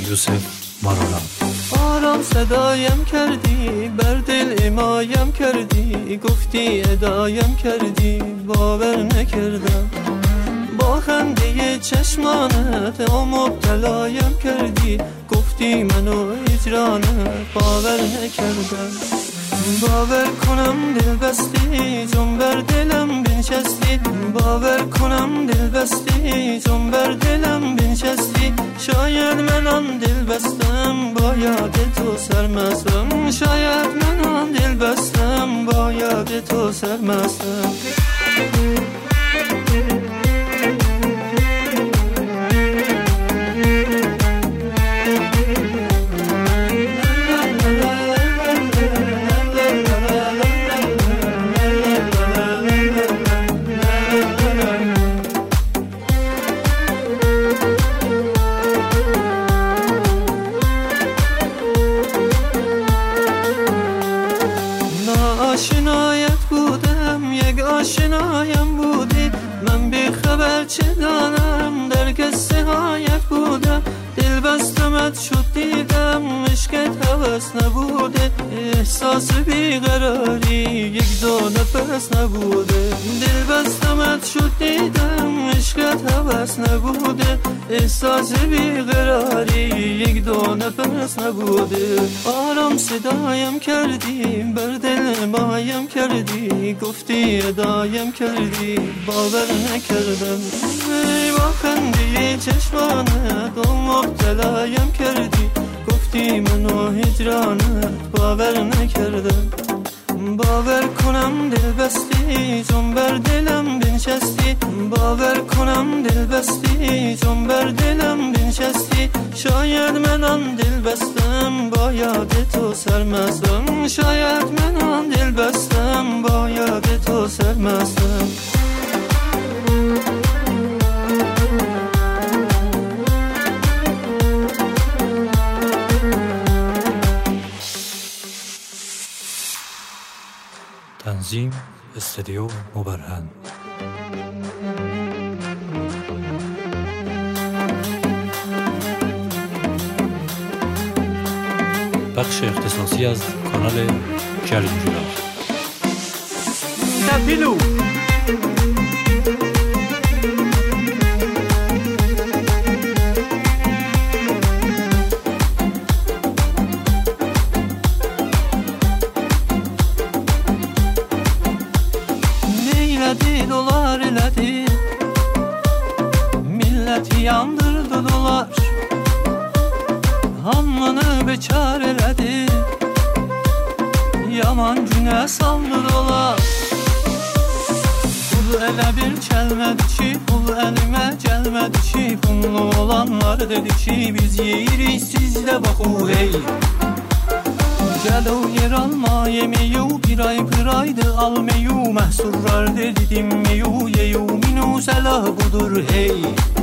یوسف مارالان. آرام صدایم کردی، بر دل امایم کردی، گفتی ادایم کردی، باور نکردم. با خنده چشمانت مبتلایم کردی، گفتی منو هجرانت، باور نکردم. باور کنم دل بستی، چون بر دلم بنشستی، باور کنم دل بستی، چون بر دلم بنشستی. شاید من آن دل بستم، با یاد تو سرمستم، شاید من آن دل بستم، با یاد تو سرمستم. آشنایت بودم، یک آشنایم بودی، من بی خبر چه دانم، در قصه هایت بودم. دل بستمت شد دیدم، عشقت هوس نبوده، احساس بیقراری یک دو نفس نبوده. دل بستمت شد دیدم، عشقت هوس نبوده، احساس بیقراری یک دو نفس نبوده. آرام صدایم کردی، بر دل مایم کردی، گفتی ادایم کردی، باور نکردم. با خنده چشمانت مبتلایم کردی، گفتی منو هجرانت، باور نکردم. باور کنم دل بستی، چون بر دلم بنشستی، باور کنم دل بستی، چون بر دلم بنشستی. شاید من آن دل بستم، با یاد تو سرمستم، شاید من آن دل بستم، با یاد تو سرمستم. تنظیم استودیو مبرهن. بخش اختصاصی از کانال کلینجولا. تپیلو dolar elədi, milləti yandırdı dolar, hamını bekar elədi, yaman günə saldı dolar. Pul elə bir kəlmədi ki, pul əlimə gəlmədi ki, pullu olanlar dedi ki, biz yeyirik, siz də baxu hey. Gəl o yer alma yemeyu, bir ay pıraydı almeyu, məhsurlar dedi dinmeyu, yeyu minu səlah budur hey.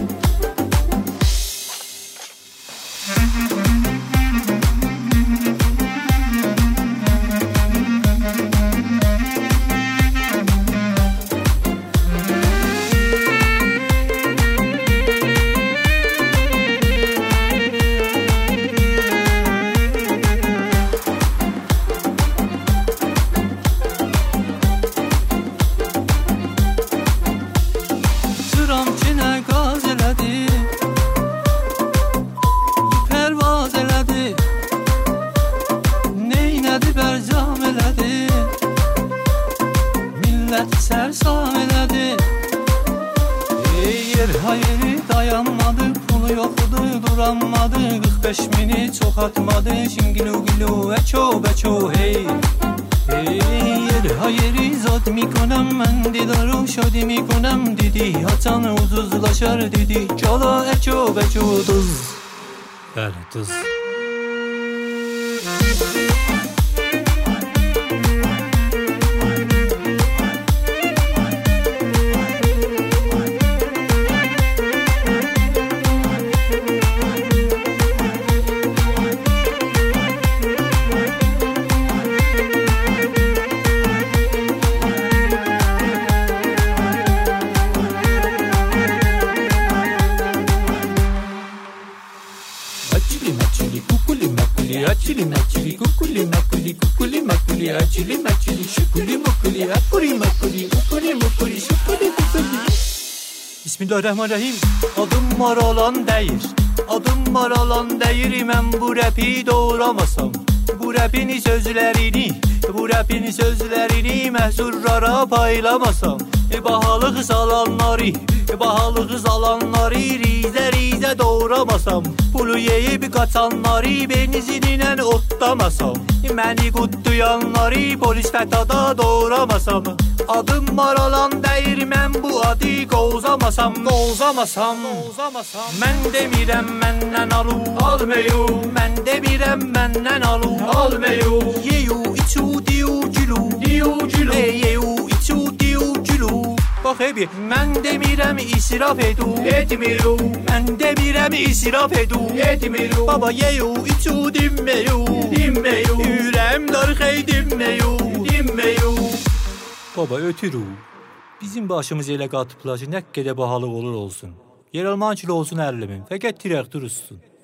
دیدی چالا اچو بچو دوز. بله دوز. Çili maçili kukuli makuli kukuli makuli açili maçili şukuli mukuli akuri makuli ukuli mukuli şukuli mukuli. Bismillahirrahmanirrahim. Adım Maralan deyir. Adım Maralan deyir. Mən bu rapi doğramasam. Bu rapin sözlərini məhzurlara paylamasam. Bahalıq salanları rizə doğramasam. Pulu yeyib qaçanları benzinlə otlamasam. Məni qutlayanları polis fətada doğramasam. Adım Maralan deyir, mən bu adı qovzamasam. Mən demirəm məndən almayu. Mən demirəm məndən almayu. Yeyu içu diyu gülü. Yeyu içu diyu gülü. Bax ebi, mən demirəm israf etmiru. Mən demirəm israf etmiru. Baba yeyu içu dinmeyu. Ürəm darxey dinmeyu. Baba ötürü. Bizim başımız elə qatıblar ki, nə qədər bahalıq olur olsun. Yer alman kilo olsun 50 min. Fəqət traktor uçsun.